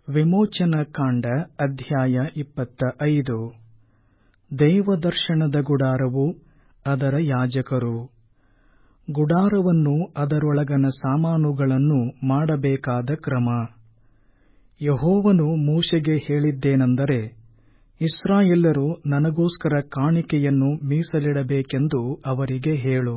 ವಿಮೋಚನಕಾಂಡ ಅಧ್ಯಾಯ 25. ದೇವದರ್ಶನದ ಗುಡಾರವು, ಅದರ ಯಾಜಕರು. ಗುಡಾರವನ್ನು ಅದರೊಳಗನ ಸಾಮಾನುಗಳನ್ನು ಮಾಡಬೇಕಾದ ಕ್ರಮ. ಯೆಹೋವನು ಮೋಶೆಗೆ ಹೇಳಿದ್ದೇನೆಂದರೆ, ಇಸ್ರಾಯೇಲ್ಯರು ನನಗೋಸ್ಕರ ಕಾಣಿಕೆಯನ್ನು ಮೀಸಲಿಡಬೇಕೆಂದು ಅವರಿಗೆ ಹೇಳು.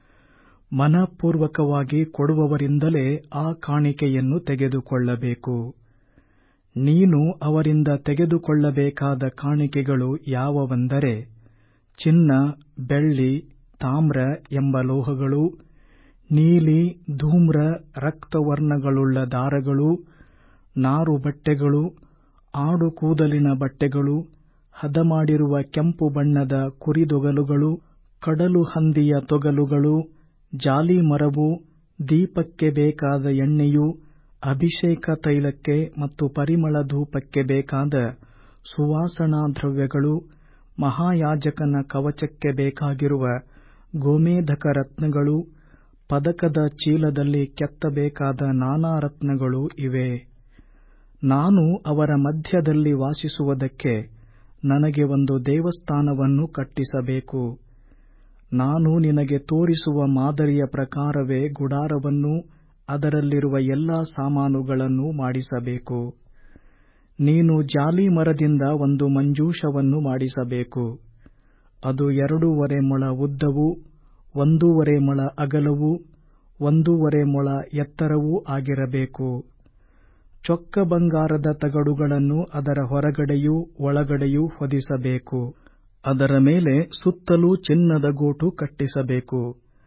ಮನಃಪೂರ್ವಕವಾಗಿ ಕೊಡುವವರಿಂದಲೇ ಆ ಕಾಣಿಕೆಯನ್ನು ತೆಗೆದುಕೊಳ್ಳಬೇಕು. ನೀನು ಅವರಿಂದ ತೆಗೆದುಕೊಳ್ಳಬೇಕಾದ ಕಾಣಿಕೆಗಳು ಯಾವುವೆಂದರೆ, ಚಿನ್ನ, ಬೆಳ್ಳಿ, ತಾಮ್ರ ಎಂಬ ಲೋಹಗಳು, ನೀಲಿ, ಧೂಮ್ರ, ರಕ್ತವರ್ಣಗಳುಳ್ಳ ದಾರಗಳು, ನಾರು ಬಟ್ಟೆಗಳು, ಆಡು ಕೂದಲಿನ ಬಟ್ಟೆಗಳು, ಹದಮಾಡಿರುವ ಕೆಂಪು ಬಣ್ಣದ ಕುರಿದೊಗಲುಗಳು, ಕಡಲು ಹಂದಿಯ ತೊಗಲುಗಳು, ಜಾಲೀಮರವು, ದೀಪಕ್ಕೆ ಬೇಕಾದ ಎಣ್ಣೆಯು, ಅಭಿಷೇಕ ತೈಲಕ್ಕೆ ಮತ್ತು ಪರಿಮಳ ಧೂಪಕ್ಕೆ ಬೇಕಾದ ಸುವಾಸನಾ ದ್ರವ್ಯಗಳು, ಮಹಾಯಾಜಕನ ಕವಚಕ್ಕೆ ಬೇಕಾಗಿರುವ ಗೋಮೇಧಕ ರತ್ನಗಳು, ಪದಕದ ಚೀಲದಲ್ಲಿ ಕೆತ್ತಬೇಕಾದ ನಾನಾ ರತ್ನಗಳು ಇವೆ. ನಾನು ಅವರ ಮಧ್ಯದಲ್ಲಿ ವಾಸಿಸುವುದಕ್ಕೆ ನನಗೆ ಒಂದು ದೇವಸ್ಥಾನವನ್ನು ಕಟ್ಟಿಸಬೇಕು. ನಾನು ನಿನಗೆ ತೋರಿಸುವ ಮಾದರಿಯ ಪ್ರಕಾರವೇ ಗುಡಾರವನ್ನೂ ಅದರಲ್ಲಿರುವ ಎಲ್ಲಾ ಸಾಮಾನುಗಳನ್ನೂ ಮಾಡಿಸಬೇಕು. ನೀನು ಜಾಲೀಮರದಿಂದ ಒಂದು ಮಂಜೂಷವನ್ನು ಮಾಡಿಸಬೇಕು. ಅದು 2.5 ಮೊಳ ಉದ್ದವೂ 1.5 ಮೊಳ ಅಗಲವೂ 1.5 ಮೊಳ ಎತ್ತರವೂ ಆಗಿರಬೇಕು. ಚೊಕ್ಕ ಬಂಗಾರದ ತಗಡುಗಳನ್ನು ಅದರ ಹೊರಗಡೆಯೂ ಒಳಗಡೆಯೂ ಹೊದಿಸಬೇಕು. ಅದರ ಮೇಲೆ ಸುತ್ತಲೂ ಚಿನ್ನದ ಗೋಟು ಕಟ್ಟಿಸಬೇಕು.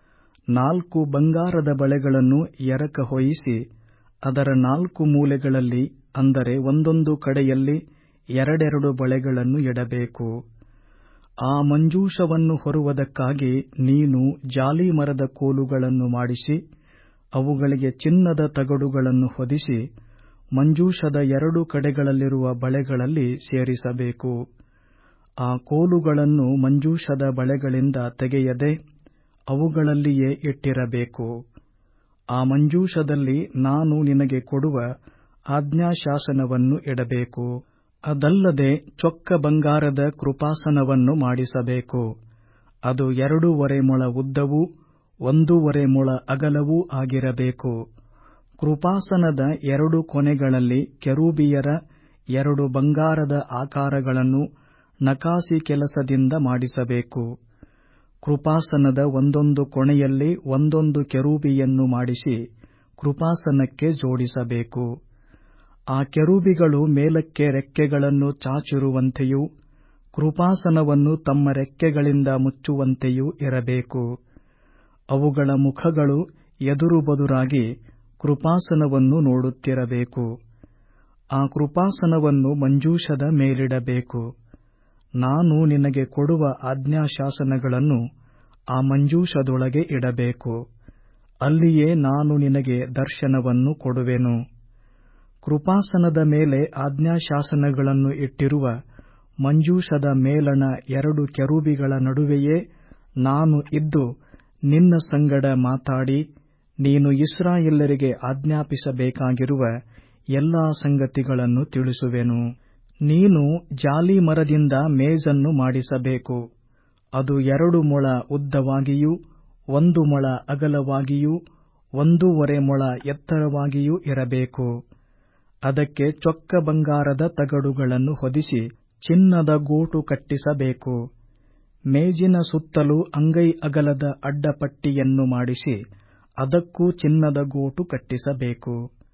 4 ಬಂಗಾರದ ಬಳೆಗಳನ್ನು ಎರಕ ಹೊಯಿಸಿ ಅದರ 4 ಮೂಲೆಗಳಲ್ಲಿ, ಅಂದರೆ ಒಂದೊಂದು ಕಡೆಯಲ್ಲಿ 2 ಬಳೆಗಳನ್ನು ಇಡಬೇಕು. ಆ ಮಂಜೂಷವನ್ನು ಹೊರುವುದಕ್ಕಾಗಿ ನೀನು ಜಾಲೀಮರದ ಕೋಲುಗಳನ್ನು ಮಾಡಿಸಿ ಅವುಗಳಿಗೆ ಚಿನ್ನದ ತಗಡುಗಳನ್ನು ಹೊದಿಸಿ ಮಂಜೂಷದ 2 ಕಡೆಗಳಲ್ಲಿರುವ ಬಳೆಗಳಲ್ಲಿ ಸೇರಿಸಬೇಕು. ಆ ಕೋಲುಗಳನ್ನು ಮಂಜೂಷದ ಬಳೆಗಳಿಂದ ತೆಗೆಯದೆ ಅವುಗಳಲ್ಲಿಯೇ ಇಟ್ಟಿರಬೇಕು. ಆ ಮಂಜೂಷದಲ್ಲಿ ನಾನು ನಿನಗೆ ಕೊಡುವ ಆಜ್ಞಾಶಾಸನವನ್ನು ಇಡಬೇಕು. ಅದಲ್ಲದೆ ಚೊಕ್ಕ ಬಂಗಾರದ ಕೃಪಾಸನವನ್ನು ಮಾಡಿಸಬೇಕು. ಅದು 2.5 ಮೊಳ ಉದ್ದವೂ 1.5 ಮೊಳ ಅಗಲವೂ ಆಗಿರಬೇಕು. ಕೃಪಾಸನದ 2 ಕೊನೆಗಳಲ್ಲಿ ಕೆರೂಬಿಯರ 2 ಬಂಗಾರದ ಆಕಾರಗಳನ್ನು ನಕಾಸಿ ಕೆಲಸದಿಂದ ಮಾಡಿಸಬೇಕು. ಕೃಪಾಸನದ ಒಂದೊಂದು ಕೊನೆಯಲ್ಲಿ ಒಂದೊಂದು ಕೆರೂಬಿಯನ್ನು ಮಾಡಿಸಿ ಕೃಪಾಸನಕ್ಕೆ ಜೋಡಿಸಬೇಕು. ಆ ಕೆರೂಬಿಗಳು ಮೇಲಕ್ಕೆ ರೆಕ್ಕೆಗಳನ್ನು ಚಾಚಿರುವಂತೆಯೂ ಕೃಪಾಸನವನ್ನು ತಮ್ಮ ರೆಕ್ಕೆಗಳಿಂದ ಮುಚ್ಚುವಂತೆಯೂ ಇರಬೇಕು. ಅವುಗಳ ಮುಖಗಳು ಎದುರುಬದುರಾಗಿ ಕೃಪಾಸನವನ್ನು ನೋಡುತ್ತಿರಬೇಕು. ಆ ಕೃಪಾಸನವನ್ನು ಮಂಜೂಷದ ಮೇಲಿಡಬೇಕು. ನಾನು ನಿನಗೆ ಕೊಡುವ ಆಜ್ಞಾಶಾಸನಗಳನ್ನು ಆ ಮಂಜೂಷದೊಳಗೆ ಇಡಬೇಕು. ಅಲ್ಲಿಯೇ ನಾನು ನಿನಗೆ ದರ್ಶನವನ್ನು ಕೊಡುವೆನು. ಕೃಪಾಸನದ ಮೇಲೆ ಆಜ್ಞಾಶಾಸನಗಳನ್ನು ಇಟ್ಟಿರುವ ಮಂಜೂಷದ ಮೇಲಣ 2 ಕೆರೂಬಿಗಳ ನಡುವೆಯೇ ನಾನು ಇದ್ದು ನಿನ್ನ ಸಂಗಡ ಮಾತಾಡಿ ನೀನು ಇಸ್ರಾಯೇಲ್ಯರಿಗೆ ಆಜ್ಞಾಪಿಸಬೇಕಾಗಿರುವ ಎಲ್ಲಾ ಸಂಗತಿಗಳನ್ನು ತಿಳಿಸುವೆನು. ನೀನು ಜಾಲೀಮರದಿಂದ ಮೇಜನ್ನು ಮಾಡಿಸಬೇಕು. ಅದು 2 ಮೊಳ ಉದ್ದವಾಗಿಯೂ 1 ಮೊಳ ಅಗಲವಾಗಿಯೂ 1.5 ಮೊಳ ಎತ್ತರವಾಗಿಯೂ ಇರಬೇಕು. ಅದಕ್ಕೆ ಚೊಕ್ಕ ಬಂಗಾರದ ತಗಡುಗಳನ್ನು ಹೊದಿಸಿ ಚಿನ್ನದ ಗೋಟು ಕಟ್ಟಿಸಬೇಕು. ಮೇಜಿನ ಸುತ್ತಲೂ ಅಂಗೈ ಅಗಲದ ಅಡ್ಡಪಟ್ಟಿಯನ್ನು ಮಾಡಿಸಿ ಅದಕ್ಕೂ ಚಿನ್ನದ ಗೋಟು ಕಟ್ಟಿಸಬೇಕು.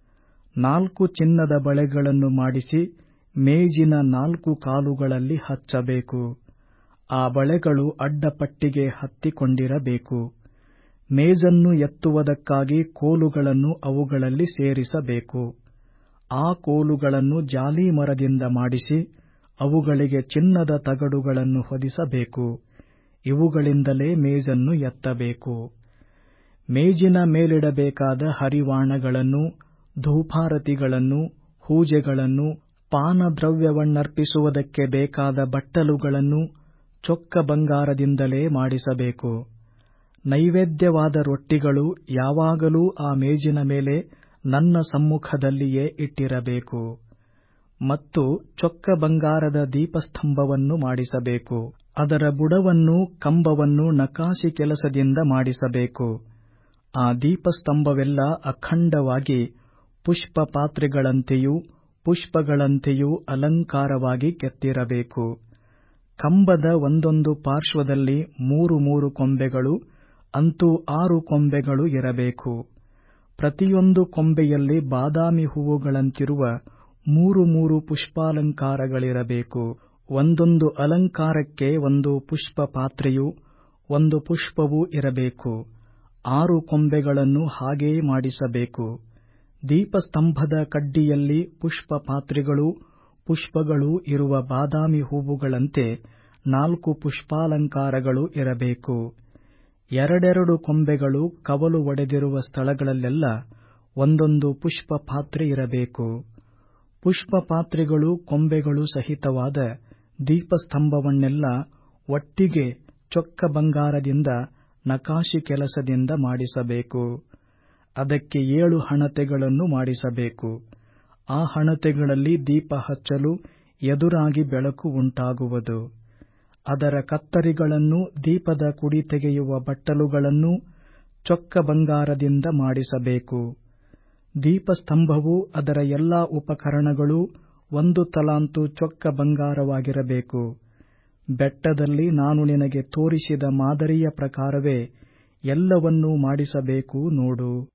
4 ಚಿನ್ನದ ಬಳೆಗಳನ್ನು ಮಾಡಿಸಿ ಮೇಜಿನ 4 ಕಾಲುಗಳಲ್ಲಿ ಹಚ್ಚಬೇಕು. ಆ ಬಳೆಗಳು ಅಡ್ಡಪಟ್ಟಿಗೆ ಹತ್ತಿಕೊಂಡಿರಬೇಕು. ಮೇಜನ್ನು ಎತ್ತುವುದಕ್ಕಾಗಿ ಕೋಲುಗಳನ್ನು ಅವುಗಳಲ್ಲಿ ಸೇರಿಸಬೇಕು. ಆ ಕೋಲುಗಳನ್ನು ಜಾಲೀಮರದಿಂದ ಮಾಡಿಸಿ ಅವುಗಳಿಗೆ ಚಿನ್ನದ ತಗಡುಗಳನ್ನು ಹೊದಿಸಬೇಕು. ಇವುಗಳಿಂದಲೇ ಮೇಜನ್ನು ಎತ್ತಬೇಕು. ಮೇಜಿನ ಮೇಲಿಡಬೇಕಾದ ಹರಿವಾಣಗಳನ್ನು, ಧೂಪಾರತಿಗಳನ್ನು, ಹೂಜೆಗಳನ್ನು, ಪಾನದ್ರವ್ಯವನ್ನರ್ಪಿಸುವುದಕ್ಕೆ ಬೇಕಾದ ಬಟ್ಟಲುಗಳನ್ನು ಚೊಕ್ಕ ಬಂಗಾರದಿಂದಲೇ ಮಾಡಿಸಬೇಕು. ನೈವೇದ್ಯವಾದ ರೊಟ್ಟಿಗಳು ಯಾವಾಗಲೂ ಆ ಮೇಜಿನ ಮೇಲೆ ನನ್ನ ಸಮ್ಮುಖದಲ್ಲಿಯೇ ಇಟ್ಟಿರಬೇಕು. ಮತ್ತು ಚೊಕ್ಕ ಬಂಗಾರದ ದೀಪಸ್ತಂಭವನ್ನು ಮಾಡಿಸಬೇಕು. ಅದರ ಬುಡವನ್ನೂ ಕಂಬವನ್ನೂ ನಕಾಸಿ ಕೆಲಸದಿಂದ ಮಾಡಿಸಬೇಕು. ಆ ದೀಪಸ್ತಂಭವೆಲ್ಲ ಅಖಂಡವಾಗಿ ಪುಷ್ಪ ಪಾತ್ರೆಗಳಂತೆಯೂ ಪುಷ್ಪಗಳಂತೆಯೂ ಅಲಂಕಾರವಾಗಿ ಕೆತ್ತಿರಬೇಕು. ಕಂಬದ ಒಂದೊಂದು ಪಾರ್ಶ್ವದಲ್ಲಿ 3 ಕೊಂಬೆಗಳು, ಅಂತೂ 6 ಕೊಂಬೆಗಳು ಇರಬೇಕು. ಪ್ರತಿಯೊಂದು ಕೊಂಬೆಯಲ್ಲಿ ಬಾದಾಮಿ ಹೂವುಗಳಂತಿರುವ 3 ಪುಷ್ಪಾಲಂಕಾರಗಳಿರಬೇಕು. ಒಂದೊಂದು ಅಲಂಕಾರಕ್ಕೆ ಒಂದು ಪುಷ್ಪ ಪಾತ್ರೆಯೂ ಒಂದು ಪುಷ್ಪವೂ ಇರಬೇಕು. 6 ಕೊಂಬೆಗಳನ್ನು ಹಾಗೇ ಮಾಡಿಸಬೇಕು. ದೀಪಸ್ತಂಭದ ಕಡ್ಡಿಯಲ್ಲಿ ಪುಷ್ಪ ಪಾತ್ರೆಗಳೂ ಪುಷ್ಪಗಳೂ ಇರುವ ಬಾದಾಮಿ ಹೂವುಗಳಂತೆ 4 ಪುಷ್ಪಾಲಂಕಾರಗಳು ಇರಬೇಕು. 2 ಕೊಂಬೆಗಳು ಕವಲು ಒಡೆದಿರುವ ಸ್ಥಳಗಳಲ್ಲೆಲ್ಲ ಒಂದೊಂದು ಪುಷ್ಪ ಪಾತ್ರೆ ಇರಬೇಕು. ಪುಷ್ಪ ಪಾತ್ರೆಗಳು ಕೊಂಬೆಗಳು ಸಹಿತವಾದ ದೀಪಸ್ತಂಭವನ್ನೆಲ್ಲ ಒಟ್ಟಿಗೆ ಚೊಕ್ಕ ಬಂಗಾರದಿಂದ ನಕಾಶಿ ಕೆಲಸದಿಂದ ಮಾಡಿಸಬೇಕು. ಅದಕ್ಕೆ 7 ಹಣತೆಗಳನ್ನು ಮಾಡಿಸಬೇಕು. ಆ ಹಣತೆಗಳಲ್ಲಿ ದೀಪ ಹಚ್ಚಲು ಎದುರಾಗಿ ಬೆಳಕು ಉಂಟಾಗುವುದು. ಅದರ ಕತ್ತರಿಗಳನ್ನೂ ದೀಪದ ಕುಡಿ ತೆಗೆಯುವ ಬಟ್ಟಲುಗಳನ್ನೂ ಚೊಕ್ಕ ಬಂಗಾರದಿಂದ ಮಾಡಿಸಬೇಕು. ದೀಪಸ್ತಂಭವೂ ಅದರ ಎಲ್ಲಾ ಉಪಕರಣಗಳೂ 1 ತಲಾಂತು ಚೊಕ್ಕ ಬಂಗಾರವಾಗಿರಬೇಕು. ಬೆಟ್ಟದಲ್ಲಿ ನಾನು ನಿನಗೆ ತೋರಿಸಿದ ಮಾದರಿಯ ಪ್ರಕಾರವೇ ಎಲ್ಲವನ್ನೂ ಮಾಡಿಸಬೇಕು ನೋಡು.